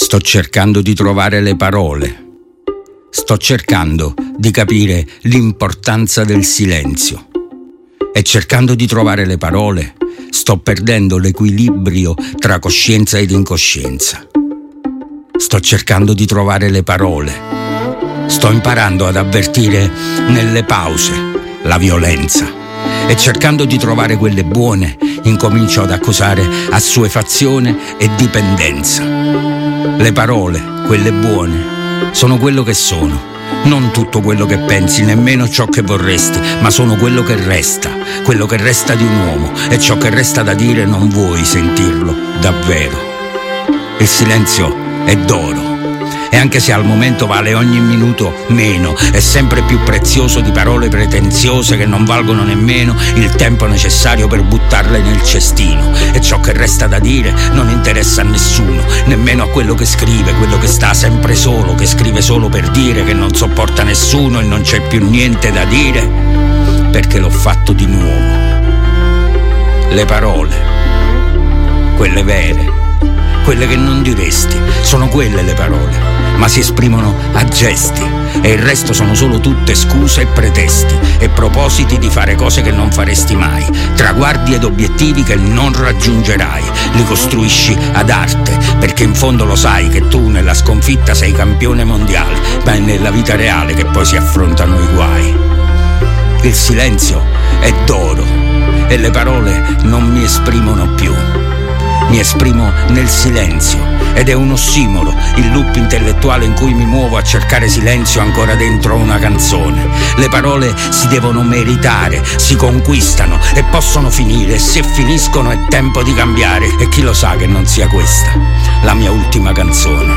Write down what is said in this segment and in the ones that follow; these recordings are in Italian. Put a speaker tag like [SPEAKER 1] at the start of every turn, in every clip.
[SPEAKER 1] Sto cercando di trovare le parole. Sto cercando di capire l'importanza del silenzio. E cercando di trovare le parole, sto perdendo l'equilibrio tra coscienza ed incoscienza. Sto cercando di trovare le parole. Sto imparando ad avvertire nelle pause la violenza. E cercando di trovare quelle buone, incomincio ad accusare assuefazione e dipendenza. Le parole, quelle buone, sono quello che sono. Non tutto quello che pensi, nemmeno ciò che vorresti, ma sono quello che resta di un uomo, e ciò che resta da dire non vuoi sentirlo davvero. Il silenzio è d'oro. E anche se al momento vale ogni minuto meno, è sempre più prezioso di parole pretenziose che non valgono nemmeno il tempo necessario per buttarle nel cestino. E ciò che resta da dire non interessa a nessuno, nemmeno a quello che scrive, quello che sta sempre solo, che scrive solo per dire, che non sopporta nessuno e non c'è più niente da dire, perché l'ho fatto di nuovo. Le parole, quelle vere, quelle che non diresti, sono quelle le parole, ma si esprimono a gesti, e il resto sono solo tutte scuse e pretesti e propositi di fare cose che non faresti mai, traguardi ed obiettivi che non raggiungerai. Li costruisci ad arte, perché in fondo lo sai che tu nella sconfitta sei campione mondiale, ma è nella vita reale che poi si affrontano i guai. Il silenzio è d'oro e le parole non mi esprimono più. Mi esprimo nel silenzio, ed è un ossimoro il loop intellettuale in cui mi muovo a cercare silenzio ancora dentro una canzone. Le parole si devono meritare, si conquistano e possono finire, e se finiscono è tempo di cambiare, e chi lo sa che non sia questa la mia ultima canzone.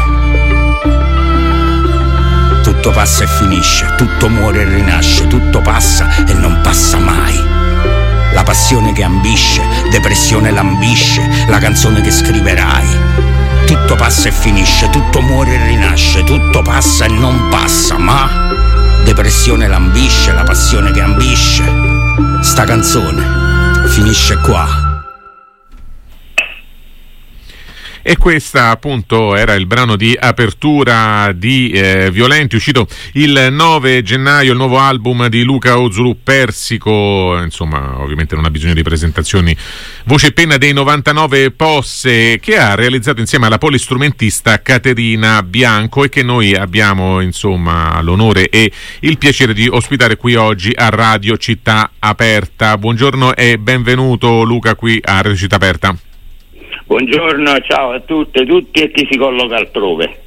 [SPEAKER 1] Tutto passa e finisce, tutto muore e rinasce, tutto passa e non passa mai. La passione che ambisce, depressione lambisce, la canzone che scriverai. Tutto passa e finisce, tutto muore e rinasce, tutto passa e non passa, ma depressione lambisce, la passione che ambisce. Sta canzone finisce qua.
[SPEAKER 2] E questa appunto era il brano di apertura di Violenti, uscito il 9 gennaio, il nuovo album di Luca Ozuru, Persico. Insomma, ovviamente non ha bisogno di presentazioni. Voce e penna dei 99 Posse, che ha realizzato insieme alla polistrumentista Caterina Bianco, e che noi abbiamo insomma l'onore e il piacere di ospitare qui oggi a Radio Città Aperta. Buongiorno e benvenuto Luca qui a Radio Città Aperta.
[SPEAKER 3] Buongiorno, ciao a tutte, tutti e chi si colloca altrove.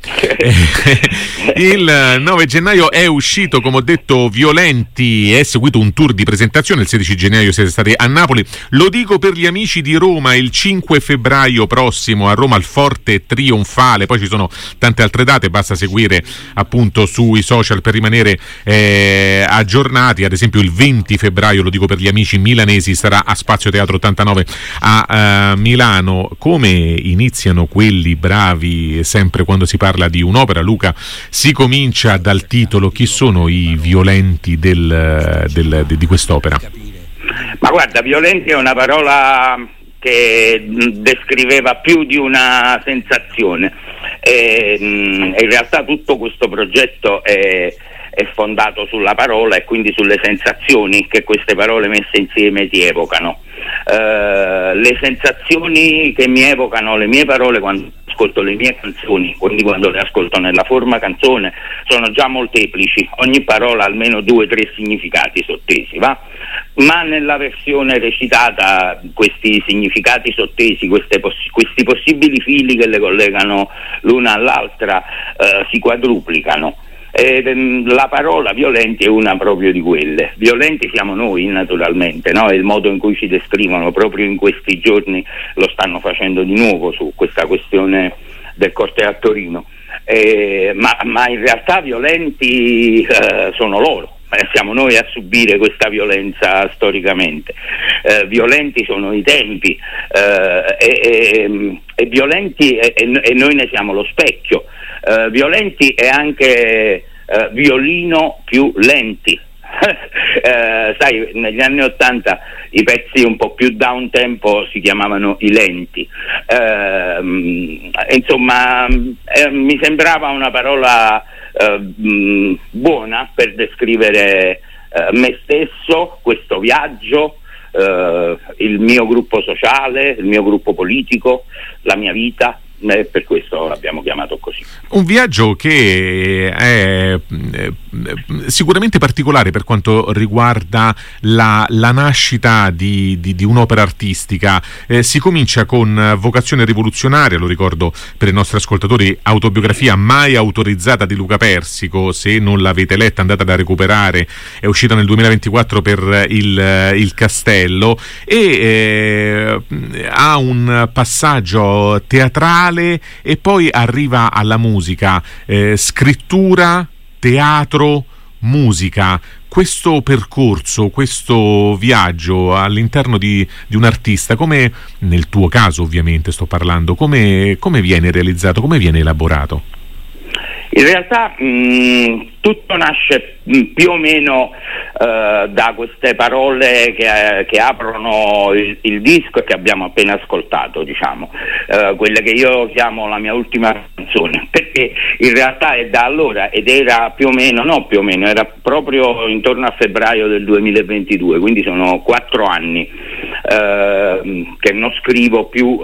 [SPEAKER 2] Il 9 gennaio è uscito, come ho detto, Violenti, è seguito un tour di presentazione, il 16 gennaio siete stati a Napoli, lo dico per gli amici di Roma, il 5 febbraio prossimo a Roma al Forte Trionfale, poi ci sono tante altre date, basta seguire appunto sui social per rimanere aggiornati. Ad esempio il 20 febbraio, lo dico per gli amici milanesi, sarà a Spazio Teatro 89 a Milano. Come iniziano quelli bravi sempre quando si parla di un'opera, Luca? Si comincia dal titolo. Chi sono i Violenti di quest'opera?
[SPEAKER 3] Ma guarda, Violenti è una parola che descriveva più di una sensazione, e in realtà tutto questo progetto è fondato sulla parola e quindi sulle sensazioni che queste parole messe insieme ti evocano. Le sensazioni che mi evocano le mie parole quando ascolto le mie canzoni, quindi quando le ascolto nella forma canzone, sono già molteplici. Ogni parola ha almeno 2 o 3 significati sottesi, va? Ma nella versione recitata questi significati sottesi, questi possibili fili che le collegano l'una all'altra si quadruplicano. La parola Violenti è una proprio di quelle. Violenti siamo noi, naturalmente, no? È il modo in cui ci descrivono, proprio in questi giorni lo stanno facendo di nuovo su questa questione del corteo a Torino, ma in realtà violenti sono loro. Siamo noi a subire questa violenza storicamente. Violenti sono i tempi, e violenti e noi ne siamo lo specchio. Violenti è anche violino più lenti, sai, negli anni '80 i pezzi un po' più da un tempo si chiamavano i lenti. Insomma, mi sembrava una parola buona per descrivere me stesso, questo viaggio, il mio gruppo sociale, il mio gruppo politico, la mia vita. Per questo l'abbiamo chiamato così.
[SPEAKER 2] Un viaggio che è sicuramente particolare per quanto riguarda la nascita di un'opera artistica. Si comincia con Vocazione rivoluzionaria, lo ricordo per i nostri ascoltatori, autobiografia mai autorizzata di Luca Persico. Se non l'avete letta andate a recuperare, è uscita nel 2024 per il Castello, e ha un passaggio teatrale e poi arriva alla musica, scrittura, teatro, musica. Questo percorso, questo viaggio all'interno di un artista, come nel tuo caso ovviamente sto parlando, come viene realizzato, come viene elaborato?
[SPEAKER 3] In realtà tutto nasce più o meno da queste parole che aprono il disco e che abbiamo appena ascoltato, diciamo, quelle che io chiamo la mia ultima canzone, perché in realtà è da allora, ed era era proprio intorno a febbraio del 2022, quindi sono 4 anni che non scrivo più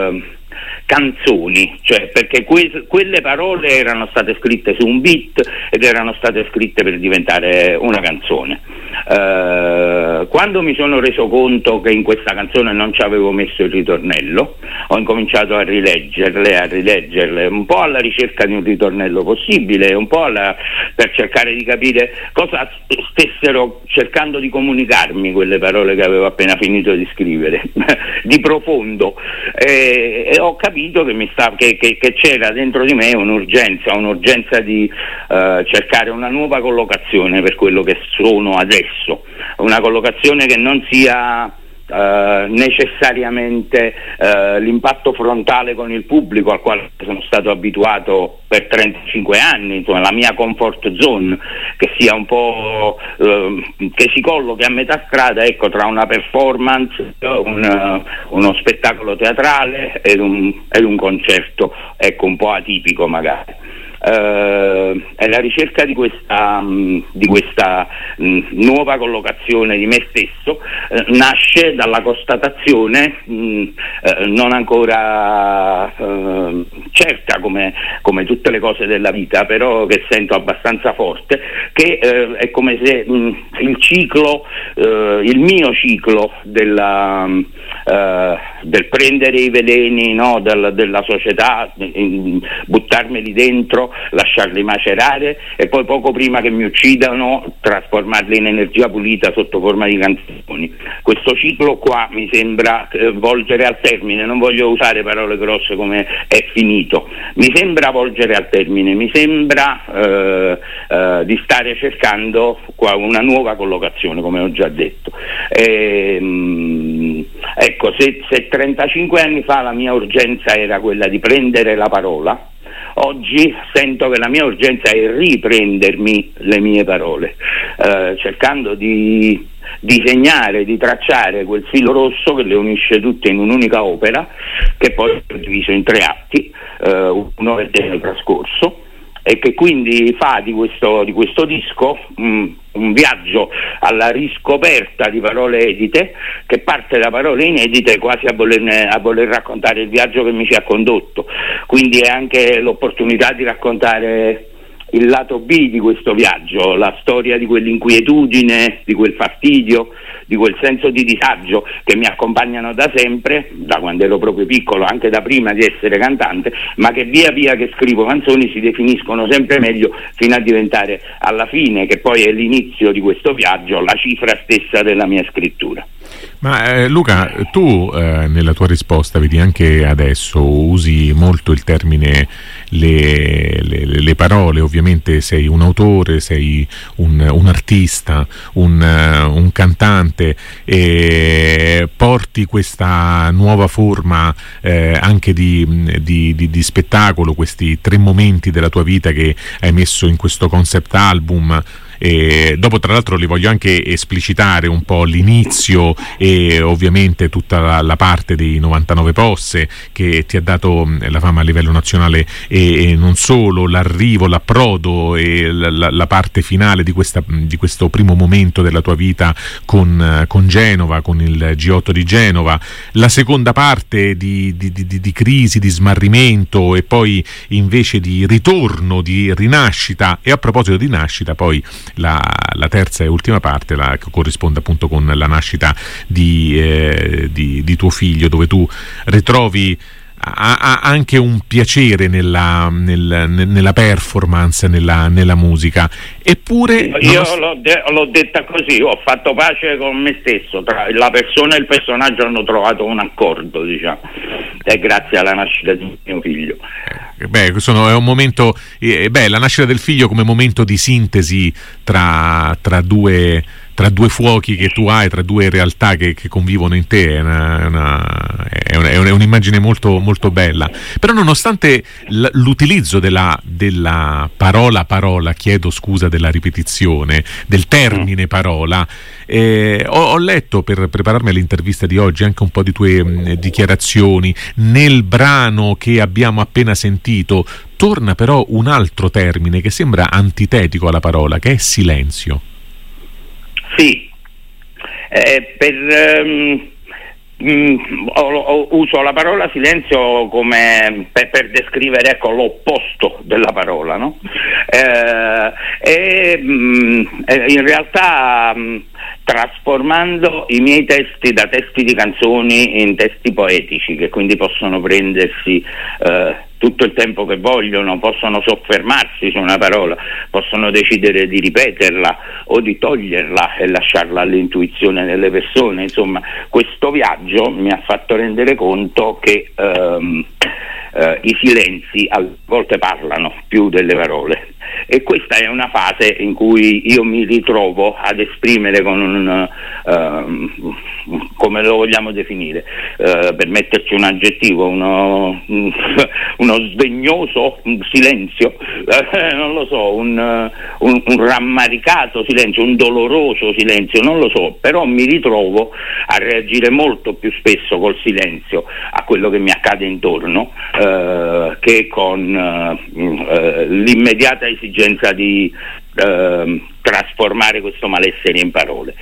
[SPEAKER 3] canzoni, cioè perché quelle parole erano state scritte su un beat ed erano state scritte per diventare una canzone. Quando mi sono reso conto che in questa canzone non ci avevo messo il ritornello, ho incominciato a rileggerle un po' alla ricerca di un ritornello possibile, un po' per cercare di capire cosa stessero cercando di comunicarmi quelle parole che avevo appena finito di scrivere di profondo, e ho capito che c'era dentro di me un'urgenza di cercare una nuova collocazione per quello che sono adesso, una collocazione che non sia necessariamente l'impatto frontale con il pubblico al quale sono stato abituato per 35 anni, insomma la mia comfort zone, che sia un po' che si collochi a metà strada, ecco, tra una performance, uno spettacolo teatrale ed un concerto, ecco, un po' atipico magari. È la ricerca di questa nuova collocazione di me stesso, nasce dalla constatazione non ancora certa come tutte le cose della vita, però che sento abbastanza forte, che è come se il mio ciclo del prendere i veleni, no, della società, buttarmeli dentro, lasciarli macerare e poi poco prima che mi uccidano trasformarli in energia pulita sotto forma di canzoni. Questo ciclo qua mi sembra volgere al termine, non voglio usare parole grosse come è finito, mi sembra volgere al termine, mi sembra di stare cercando qua una nuova collocazione, come ho già detto. Ecco, se 35 anni fa la mia urgenza era quella di prendere la parola, oggi sento che la mia urgenza è riprendermi le mie parole, cercando di disegnare, di tracciare quel filo rosso che le unisce tutte in un'unica opera, che poi è diviso in 3 atti, uno è del trascorso, e che quindi fa di questo disco un viaggio alla riscoperta di parole edite, che parte da parole inedite quasi a voler raccontare il viaggio che mi ci ha condotto, quindi è anche l'opportunità di raccontare il lato B di questo viaggio, la storia di quell'inquietudine, di quel fastidio, di quel senso di disagio che mi accompagnano da sempre, da quando ero proprio piccolo, anche da prima di essere cantante, ma che via via che scrivo canzoni si definiscono sempre meglio fino a diventare, alla fine, che poi è l'inizio di questo viaggio, la cifra stessa della mia scrittura.
[SPEAKER 2] Ma Luca, tu nella tua risposta, vedi, anche adesso usi molto il termine le parole. Ovviamente sei un autore, sei un artista, un cantante, e porti questa nuova forma anche di spettacolo, questi 3 momenti della tua vita che hai messo in questo concept album, Dopo tra l'altro li voglio anche esplicitare un po' l'inizio e ovviamente tutta la parte dei 99 Posse che ti ha dato la fama a livello nazionale e non solo, l'arrivo, l'approdo e la parte finale di questo primo momento della tua vita con Genova, con il G8 di Genova, la seconda parte di crisi, di smarrimento e poi invece di ritorno, di rinascita. E a proposito di nascita, poi la terza e ultima parte che corrisponde appunto con la nascita di tuo figlio, dove tu ritrovi anche un piacere nella performance, nella musica. Eppure
[SPEAKER 3] io l'ho detta così, ho fatto pace con me stesso, tra la persona e il personaggio hanno trovato un accordo, diciamo, e grazie alla nascita di mio figlio.
[SPEAKER 2] È un momento, la nascita del figlio come momento di sintesi tra due fuoki che tu hai, tra due realtà che convivono in te, è un'immagine molto, molto bella. Però nonostante l'utilizzo della parola, chiedo scusa della ripetizione, del termine parola, ho letto per prepararmi all'intervista di oggi anche un po' di tue dichiarazioni. Nel brano che abbiamo appena sentito torna però un altro termine che sembra antitetico alla parola, che è silenzio.
[SPEAKER 3] Sì, uso la parola silenzio come per descrivere, ecco, l'opposto della parola, no? In realtà trasformando i miei testi da testi di canzoni in testi poetici, che quindi possono prendersi tutto il tempo che vogliono, possono soffermarsi su una parola, possono decidere di ripeterla o di toglierla e lasciarla all'intuizione delle persone. Insomma, questo viaggio mi ha fatto rendere conto che i silenzi a volte parlano più delle parole, e questa è una fase in cui io mi ritrovo ad esprimere con come lo vogliamo definire, per metterci un aggettivo, uno sdegnoso silenzio, non lo so, un rammaricato silenzio, un doloroso silenzio, non lo so, però mi ritrovo a reagire molto più spesso col silenzio a quello che mi accade intorno, che con l'immediata esigenza di trasformare questo malessere in parole.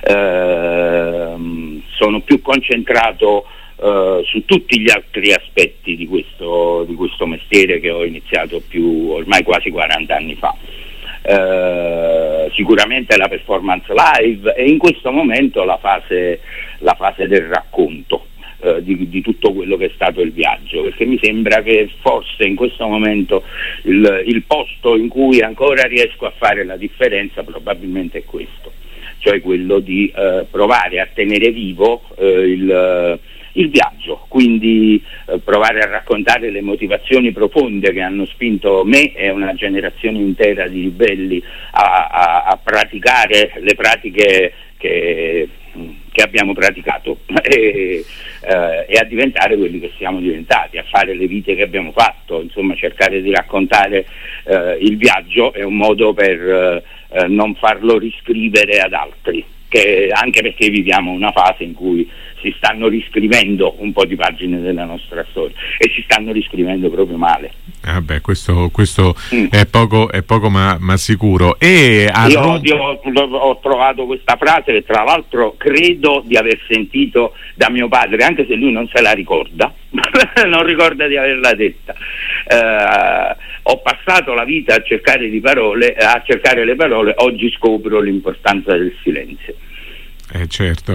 [SPEAKER 3] Sono più concentrato su tutti gli altri aspetti di questo mestiere, che ho iniziato ormai quasi 40 anni fa. Sicuramente la performance live, e in questo momento la fase del racconto di tutto quello che è stato il viaggio, perché mi sembra che forse in questo momento il posto in cui ancora riesco a fare la differenza probabilmente è questo, cioè quello di provare a tenere vivo il viaggio, quindi provare a raccontare le motivazioni profonde che hanno spinto me e una generazione intera di ribelli a praticare le pratiche che abbiamo praticato e a diventare quelli che siamo diventati, a fare le vite che abbiamo fatto. Insomma, cercare di raccontare il viaggio è un modo per non farlo riscrivere ad altri, anche perché viviamo una fase in cui si stanno riscrivendo un po' di pagine della nostra storia, e si stanno riscrivendo proprio male.
[SPEAKER 2] Questo è poco ma sicuro. E
[SPEAKER 3] io ho trovato questa frase che tra l'altro credo di aver sentito da mio padre, anche se lui non se la ricorda non ricorda di averla detta. Ho passato la vita a cercare le parole, oggi scopro l'importanza del silenzio.
[SPEAKER 2] Certo.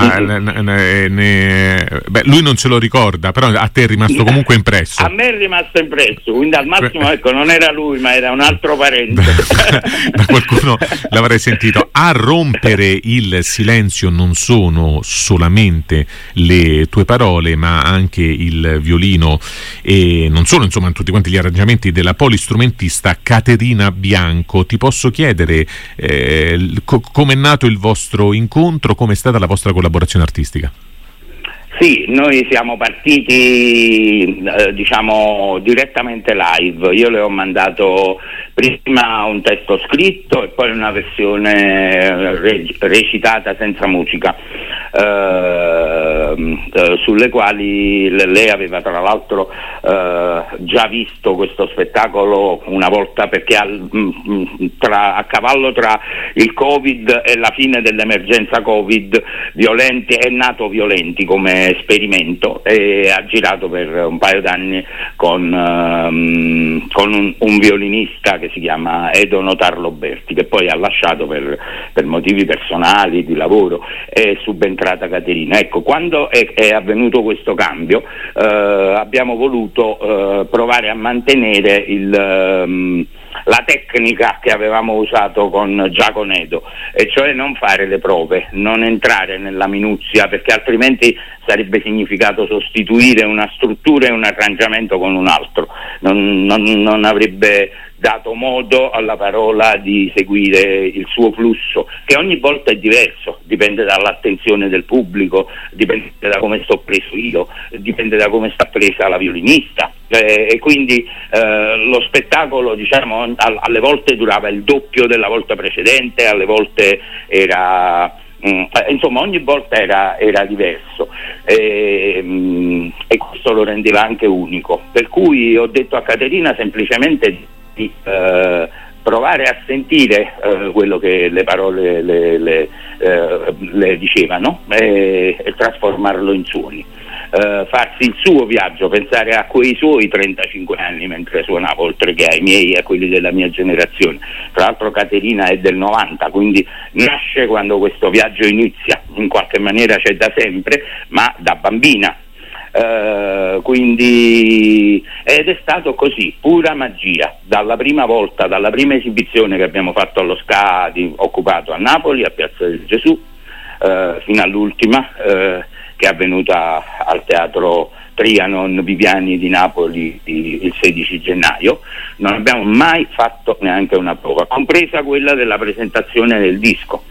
[SPEAKER 2] Lui non se lo ricorda, però a te è rimasto comunque impresso.
[SPEAKER 3] A me è rimasto impresso, quindi al massimo, ecco, non era lui, ma era un altro parente.
[SPEAKER 2] Da qualcuno l'avrei sentito. A rompere il silenzio non sono solamente le tue parole, ma anche il violino, e non solo, insomma, tutti quanti gli arrangiamenti della polistrumentista Caterina Bianco. Ti posso chiedere come è nato il vostro incontro? Come è stata la vostra collaborazione artistica?
[SPEAKER 3] Sì, noi siamo partiti diciamo direttamente live. Io le ho mandato prima un testo scritto e poi una versione recitata senza musica, sulle quali lei aveva tra l'altro già visto questo spettacolo una volta, perché a cavallo tra il Covid e la fine dell'emergenza Covid è nato Violenti come esperimento e ha girato per un paio d'anni con un violinista che si chiama Edo Notarlo Berti, che poi ha lasciato per motivi personali di lavoro. È subentrata Caterina. Ecco, quando è avvenuto questo cambio abbiamo voluto provare a mantenere la tecnica che avevamo usato già con Edo, e cioè non fare le prove, non entrare nella minuzia, perché altrimenti sarebbe significato sostituire una struttura e un arrangiamento con un altro, non avrebbe dato modo alla parola di seguire il suo flusso, che ogni volta è diverso, dipende dall'attenzione del pubblico, dipende da come sto preso io, dipende da come sta presa la violinista, e quindi lo spettacolo, diciamo, alle volte durava il doppio della volta precedente, alle volte era insomma ogni volta era diverso, e questo lo rendeva anche unico, per cui ho detto a Caterina semplicemente di provare a sentire quello che le parole le dicevano, e trasformarlo in suoni, farsi il suo viaggio, pensare a quei suoi 35 anni mentre suonava, oltre che ai miei e a quelli della mia generazione. Tra l'altro Caterina è del 90, quindi nasce quando questo viaggio inizia, in qualche maniera c'è da sempre, ma da bambina. Quindi ed è stato così, pura magia, dalla prima esibizione che abbiamo fatto allo Ska occupato a Napoli, a Piazza del Gesù, fino all'ultima che è avvenuta al Teatro Trianon Viviani di Napoli il 16 gennaio. Non abbiamo mai fatto neanche una prova, compresa quella della presentazione del disco.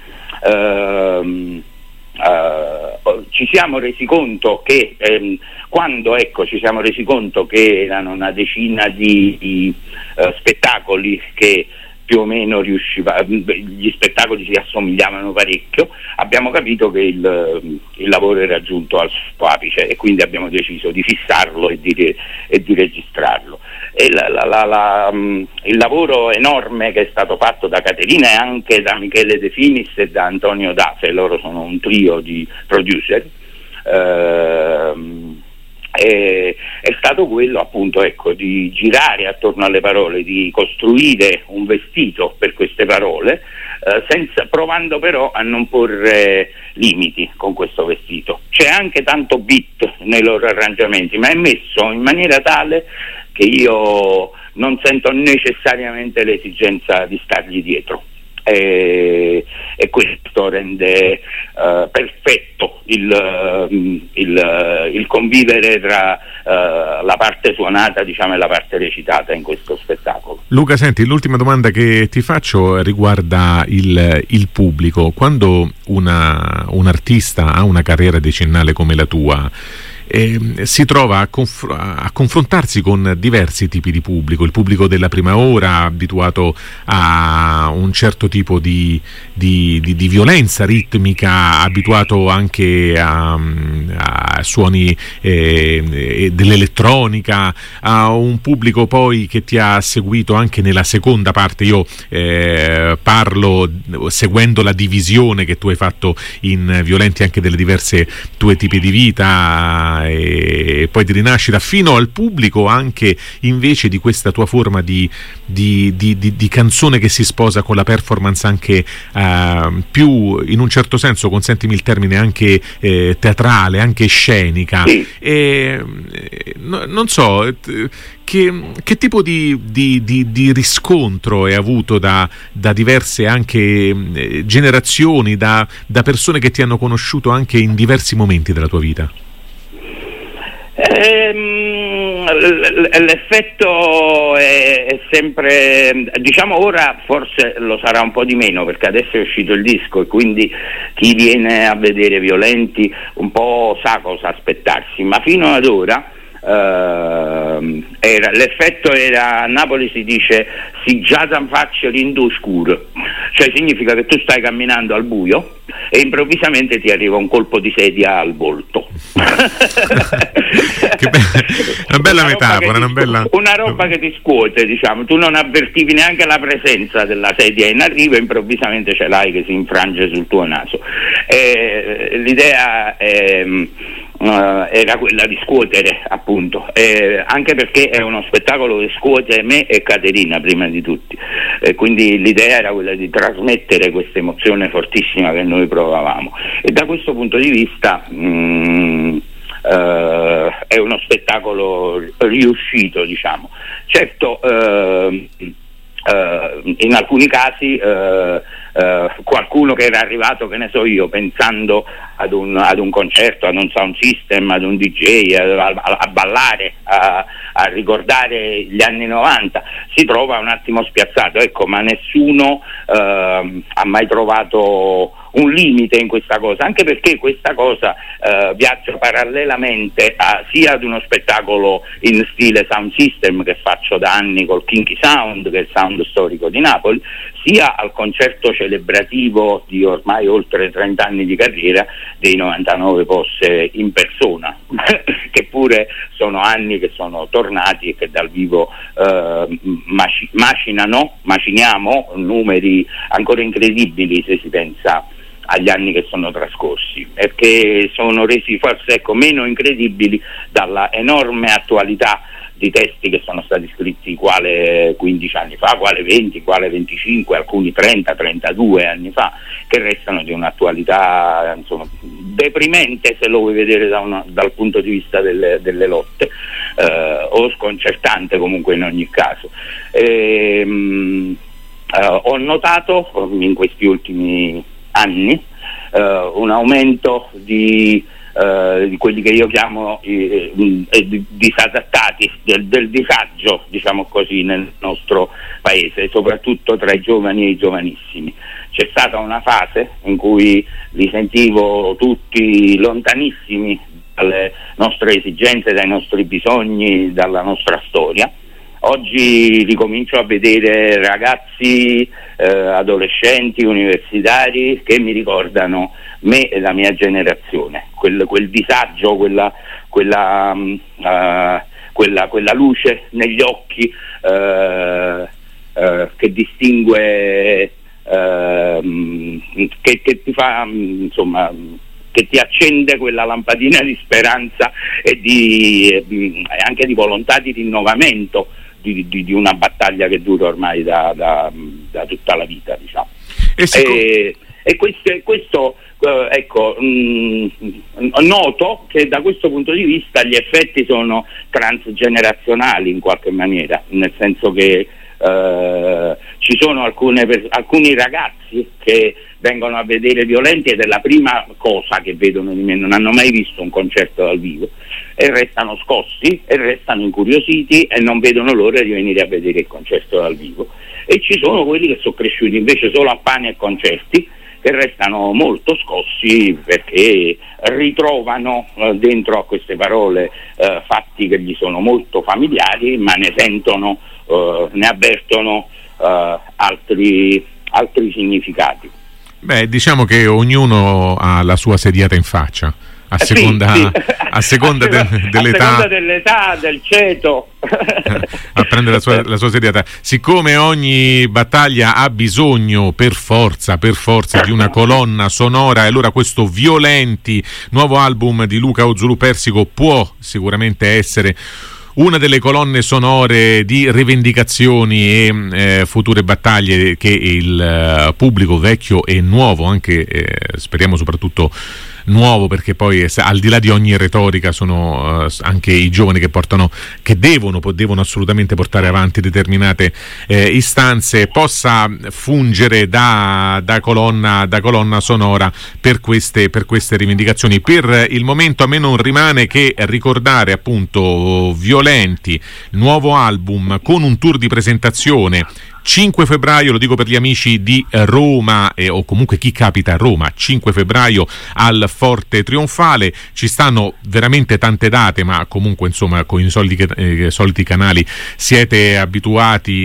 [SPEAKER 3] Ci siamo resi conto che quando ci siamo resi conto che erano una decina di spettacoli che più o meno gli spettacoli si assomigliavano parecchio, abbiamo capito che il lavoro era giunto al suo apice, e quindi abbiamo deciso di fissarlo e di registrarlo. E il lavoro enorme che è stato fatto da Caterina e anche da Michele De Finis e da Antonio Dafe, loro sono un trio di producer, è stato quello appunto di girare attorno alle parole, di costruire un vestito per queste parole, provando però a non porre limiti con questo vestito. C'è anche tanto beat nei loro arrangiamenti, ma è messo in maniera tale che io non sento necessariamente l'esigenza di stargli dietro. E questo rende perfetto il convivere tra la parte suonata, diciamo, e la parte recitata in questo spettacolo.
[SPEAKER 2] Luca, senti, l'ultima domanda che ti faccio riguarda il pubblico. Quando un artista ha una carriera decennale come la tua, si trova a confrontarsi con diversi tipi di pubblico, il pubblico della prima ora abituato a un certo tipo di violenza ritmica, abituato anche a suoni dell'elettronica, a un pubblico poi che ti ha seguito anche nella seconda parte. Io parlo seguendo la divisione che tu hai fatto in Violenti anche delle diverse tue tipi di vita e poi di rinascita, fino al pubblico anche invece di questa tua forma di canzone che si sposa con la performance anche più, in un certo senso, consentimi il termine, anche teatrale, anche scenica.
[SPEAKER 3] Sì.
[SPEAKER 2] Non so che tipo di riscontro hai avuto da diverse anche generazioni, da persone che ti hanno conosciuto anche in diversi momenti della tua vita?
[SPEAKER 3] l'effetto è sempre, diciamo, ora forse lo sarà un po' di meno, perché adesso è uscito il disco e quindi chi viene a vedere Violenti un po' sa cosa aspettarsi, ma fino ad ora l'effetto era, a Napoli si dice si giasan faccia l'indu scuro, cioè significa che tu stai camminando al buio e improvvisamente ti arriva un colpo di sedia al volto.
[SPEAKER 2] Una bella metafora,
[SPEAKER 3] una roba che ti scuote, diciamo, tu non avvertivi neanche la presenza della sedia in arrivo e improvvisamente ce l'hai che si infrange sul tuo naso. L'idea era quella di scuotere, appunto, anche perché è uno spettacolo che scuote me e Caterina prima di tutti, quindi l'idea era quella di trasmettere questa emozione fortissima che noi provavamo, e da questo punto di vista è uno spettacolo riuscito, diciamo. Certo, in alcuni casi qualcuno che era arrivato, che ne so io, pensando ad un concerto, ad un sound system, ad un DJ, a ballare, a ricordare gli anni 90, si trova un attimo spiazzato, ecco, ma nessuno ha mai trovato un limite in questa cosa, anche perché questa cosa viaggia parallelamente sia ad uno spettacolo in stile sound system che faccio da anni col Kinky Sound, che è il sound storico di Napoli, sia al concerto celebrativo di ormai oltre 30 anni di carriera dei 99 Posse in persona, che sono anni che sono tornati e che dal vivo maciniamo numeri ancora incredibili se si pensa agli anni che sono trascorsi, perché sono resi forse meno incredibili dalla enorme attualità di testi che sono stati scritti quale 15 anni fa, quale 20, quale 25, alcuni 30, 32 anni fa, che restano di un'attualità, insomma, deprimente se lo vuoi vedere dal punto di vista delle lotte, o sconcertante comunque in ogni caso. Ho notato in questi ultimi anni un aumento di quelli che io chiamo disadattati, del disagio, diciamo così, nel nostro paese, soprattutto tra i giovani e i giovanissimi. C'è stata una fase in cui li sentivo tutti lontanissimi dalle nostre esigenze, dai nostri bisogni, dalla nostra storia. Oggi ricomincio a vedere ragazzi, adolescenti, universitari che mi ricordano me e la mia generazione, quel disagio, quella luce negli occhi che distingue, che ti fa, insomma, che ti accende quella lampadina di speranza e anche di volontà di rinnovamento di una battaglia che dura ormai da tutta la vita, diciamo. E questo ecco, noto che da questo punto di vista gli effetti sono transgenerazionali in qualche maniera, nel senso che ci sono alcuni ragazzi che vengono a vedere Violenti ed è la prima cosa che vedono di me, non hanno mai visto un concerto dal vivo e restano scossi e restano incuriositi e non vedono l'ora di venire a vedere il concerto dal vivo, e ci sono quelli che sono cresciuti invece solo a pani e concerti, che restano molto scossi perché ritrovano dentro a queste parole fatti che gli sono molto familiari, ma ne sentono, ne avvertono altri significati.
[SPEAKER 2] Beh, diciamo che ognuno ha la sua sediata in faccia, a seconda
[SPEAKER 3] dell'età, del ceto.
[SPEAKER 2] A prendere la sua sediata. Siccome ogni battaglia ha bisogno per forza di una colonna sonora, e allora questo Violenti, nuovo album di Luca Ozulu Persico, può sicuramente essere una delle colonne sonore di rivendicazioni e future battaglie che il pubblico vecchio e nuovo, anche speriamo soprattutto nuovo, perché poi al di là di ogni retorica sono anche i giovani che devono assolutamente portare avanti determinate istanze, possa fungere da colonna sonora per queste rivendicazioni. Per il momento a me non rimane che ricordare appunto Violenti, nuovo album con un tour di presentazione 5 febbraio, lo dico per gli amici di Roma o comunque chi capita a Roma, 5 febbraio al Forte Trionfale. Ci stanno veramente tante date, ma comunque insomma con i soliti canali siete abituati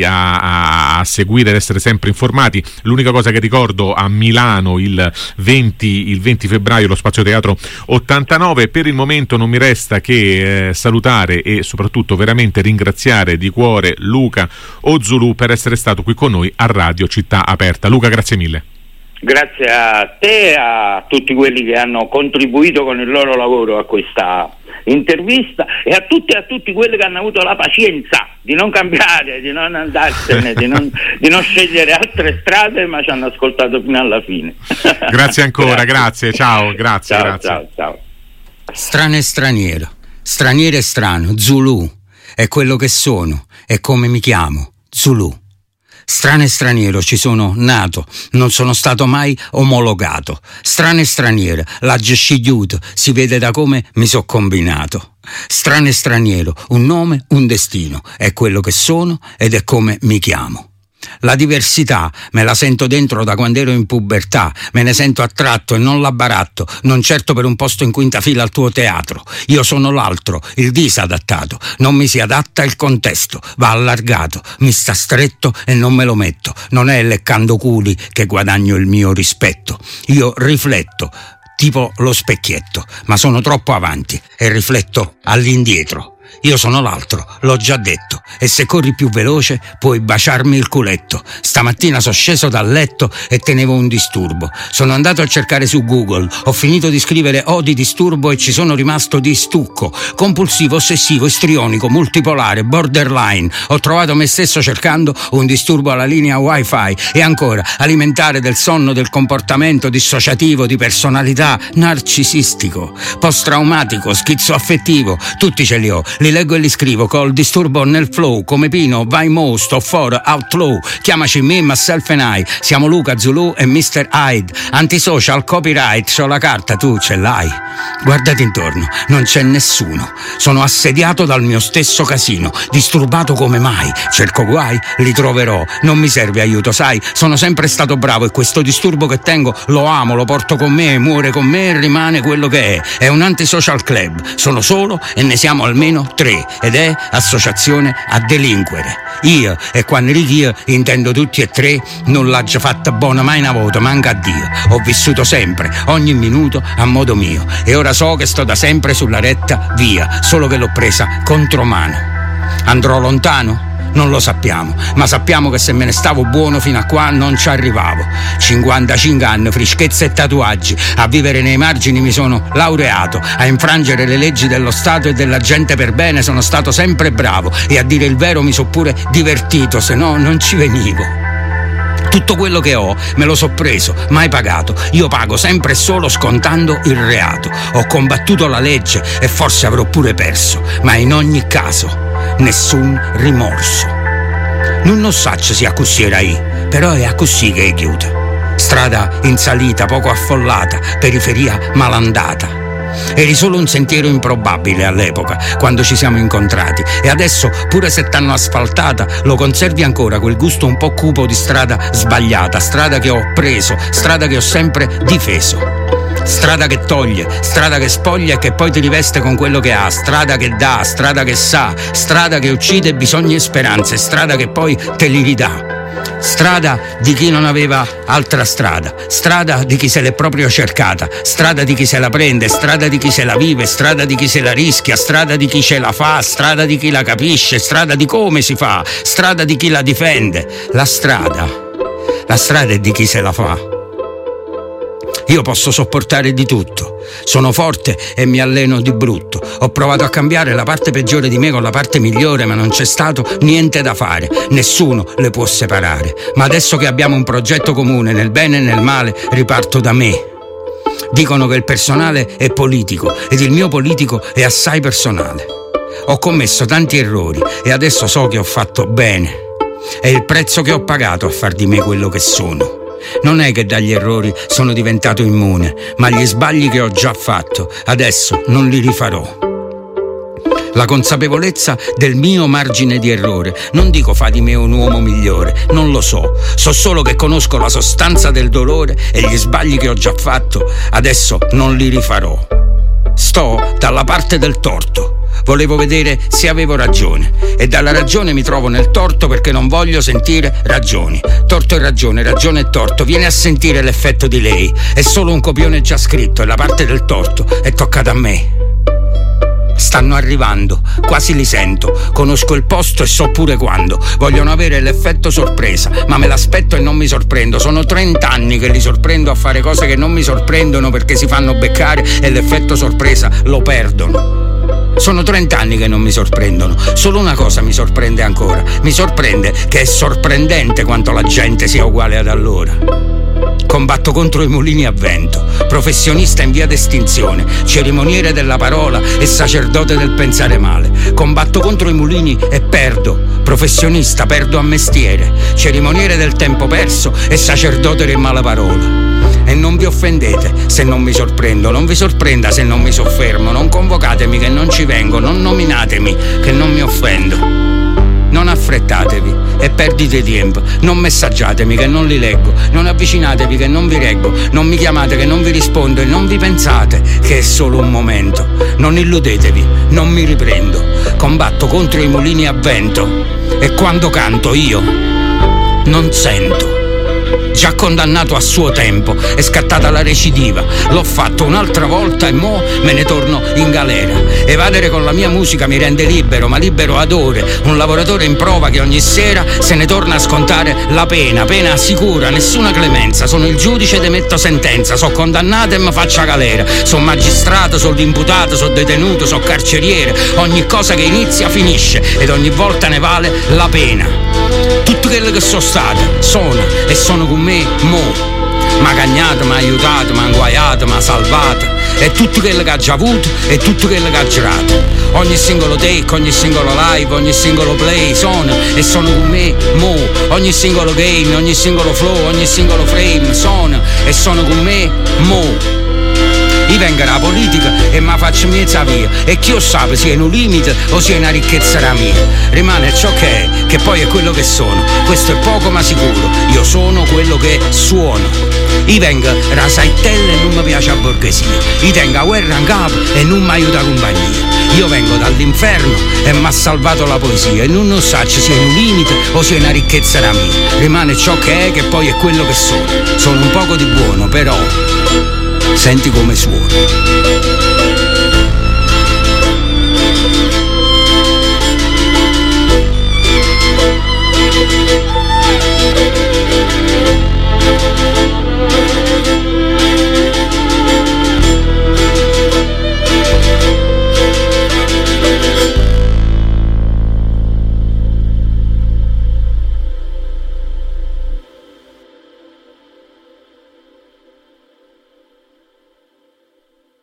[SPEAKER 2] a seguire ed essere sempre informati. L'unica cosa che ricordo, a Milano il 20 febbraio lo Spazio Teatro 89. Per il momento non mi resta che salutare e soprattutto veramente ringraziare di cuore Luca Ozulù per essere stato qui con noi a Radio Città Aperta. Luca, grazie mille.
[SPEAKER 3] Grazie a te e a tutti quelli che hanno contribuito con il loro lavoro a questa intervista, e a tutti quelli che hanno avuto la pazienza di non cambiare, di non andarsene, di non scegliere altre strade, ma ci hanno ascoltato fino alla fine.
[SPEAKER 2] Grazie ancora, grazie. Ciao, grazie.
[SPEAKER 3] Ciao.
[SPEAKER 1] Strano e straniero, straniero e strano, Zulù, è quello che sono, è come mi chiamo, Zulù. Strano e straniero, ci sono nato, non sono stato mai omologato. Strano e straniero, l'agge scigliuto, si vede da come mi so combinato. Strano e straniero, un nome, un destino, è quello che sono ed è come mi chiamo. La diversità me la sento dentro da quando ero in pubertà, me ne sento attratto e non la baratto, non certo per un posto in quinta fila al tuo teatro. Io sono l'altro, il disadattato, non mi si adatta il contesto, va allargato, mi sta stretto e non me lo metto. Non è leccando culi che guadagno il mio rispetto, io rifletto tipo lo specchietto, ma sono troppo avanti e rifletto all'indietro. Io sono l'altro, l'ho già detto, e se corri più veloce puoi baciarmi il culetto. Stamattina sono sceso dal letto e tenevo un disturbo. Sono andato a cercare su Google, ho finito di scrivere O di disturbo e ci sono rimasto di stucco. Compulsivo, ossessivo, istrionico, multipolare, borderline. Ho trovato me stesso cercando un disturbo alla linea wifi. E ancora, alimentare del sonno, del comportamento dissociativo, di personalità, narcisistico, post-traumatico, schizoaffettivo. Tutti ce li ho. Li leggo e li scrivo col disturbo nel flow, come Pino, vai most of for outlaw. Chiamaci me, myself and I. Siamo Luca Zulù e Mr. Hyde. Antisocial, copyright, c'ho la carta, tu ce l'hai. Guardati intorno, non c'è nessuno. Sono assediato dal mio stesso casino, disturbato come mai. Cerco guai, li troverò. Non mi serve aiuto, sai, sono sempre stato bravo e questo disturbo che tengo lo amo, lo porto con me, muore con me e rimane quello che è. È un antisocial club. Sono solo e ne siamo almeno 3 ed è associazione a delinquere. Io, e quando dico io intendo tutti e 3, non l'ha già fatta buona mai una volta, manca a Dio. Ho vissuto sempre, ogni minuto a modo mio, e ora so che sto da sempre sulla retta via, solo che l'ho presa contromano. Andrò lontano? Non lo sappiamo, ma sappiamo che se me ne stavo buono fino a qua non ci arrivavo. 55 anni, frischezza e tatuaggi, a vivere nei margini mi sono laureato, a infrangere le leggi dello Stato e della gente per bene sono stato sempre bravo, e a dire il vero mi so pure divertito, se no non ci venivo. Tutto quello che ho me lo so preso, mai pagato. Io pago sempre e solo scontando il reato. Ho combattuto la legge e forse avrò pure perso, ma in ogni caso nessun rimorso. Non saccio sia così era però è a così che è chiusa. Strada in salita, poco affollata, periferia malandata. Eri solo un sentiero improbabile all'epoca, quando ci siamo incontrati, e adesso, pure se t'hanno asfaltata, lo conservi ancora quel gusto un po' cupo di strada sbagliata, strada che ho preso, strada che ho sempre difeso. Strada che toglie, strada che spoglia e che poi ti riveste con quello che ha, strada che dà, strada che sa, strada che uccide bisogni e speranze, strada che poi te li ridà. Strada di chi non aveva altra strada di chi se l'è proprio cercata, strada di chi se la prende, strada di chi se la vive, strada di chi se la rischia, strada di chi ce la fa, strada di chi la capisce, strada di come si fa, strada di chi la difende. La strada è di chi se la fa. Io posso sopportare di tutto, sono forte e mi alleno di brutto. Ho provato a cambiare la parte peggiore di me con la parte migliore, ma non c'è stato niente da fare, nessuno le può separare. Ma adesso che abbiamo un progetto comune, nel bene e nel male, riparto da me. Dicono che il personale è politico ed il mio politico è assai personale. Ho commesso tanti errori e adesso so che ho fatto bene. È il prezzo che ho pagato a far di me quello che sono. Non è che dagli errori sono diventato immune, ma gli sbagli che ho già fatto adesso non li rifarò. La consapevolezza del mio margine di errore non dico fa di me un uomo migliore, non lo so solo che conosco la sostanza del dolore e gli sbagli che ho già fatto adesso non li rifarò. Sto dalla parte del torto. Volevo vedere se avevo ragione e dalla ragione mi trovo nel torto perché non voglio sentire ragioni. Torto e ragione e torto, vieni a sentire l'effetto di lei. È solo un copione già scritto e la parte del torto è toccata a me. Stanno arrivando, quasi li sento, conosco il posto e so pure quando. Vogliono avere l'effetto sorpresa, ma me l'aspetto e non mi sorprendo. Sono 30 anni che li sorprendo a fare cose che non mi sorprendono perché si fanno beccare e l'effetto sorpresa lo perdono. Sono 30 anni che non mi sorprendono. Solo una cosa mi sorprende ancora. Mi sorprende che è sorprendente quanto la gente sia uguale ad allora. Combatto contro i mulini a vento, professionista in via d'estinzione, cerimoniere della parola e sacerdote del pensare male. Combatto contro i mulini e perdo, professionista, perdo a mestiere, cerimoniere del tempo perso e sacerdote del malaparola. E non vi offendete se non mi sorprendo, non vi sorprenda se non mi soffermo, non convocatemi che non ci vengo, non nominatemi che non mi offendo. Non affrettatevi e perdite tempo, non messaggiatemi che non li leggo, non avvicinatevi che non vi reggo, non mi chiamate che non vi rispondo e non vi pensate che è solo un momento. Non illudetevi, non mi riprendo, combatto contro i mulini a vento e quando canto io non sento. Già condannato a suo tempo, è scattata la recidiva. L'ho fatto un'altra volta e mo me ne torno in galera. Evadere con la mia musica mi rende libero, ma libero ad ore. Un lavoratore in prova che ogni sera se ne torna a scontare la pena. Pena sicura, nessuna clemenza. Sono il giudice ed emetto sentenza. So condannato e mi faccio a galera. So magistrato, so l'imputato, so detenuto, so carceriere. Ogni cosa che inizia finisce ed ogni volta ne vale la pena. Tutto quello che sono stato, sono e sono con me mo. M'ha cagnato, m'ha aiutato, m'ha inguaiato, m'ha salvato. E tutto quello che ha già avuto e tutto quello che ha girato. Ogni singolo take, ogni singolo live, ogni singolo play sono e sono con me mo. Ogni singolo game, ogni singolo flow, ogni singolo frame sono e sono con me mo. Io vengo alla politica e mi faccio mezza via e chi lo sa sia in un limite o sia una ricchezza la mia. Rimane ciò che poi è quello che sono. Questo è poco ma sicuro, io sono quello che suono. Io vengo da Saitella e non mi piace la borghesia. Io tengo la guerra in capo e non mi aiuta la compagnia. Io vengo dall'inferno e mi ha salvato la poesia e non so se sia in un limite o sia una ricchezza la mia. Rimane ciò che poi è quello che sono. Sono un poco di buono però senti come suono.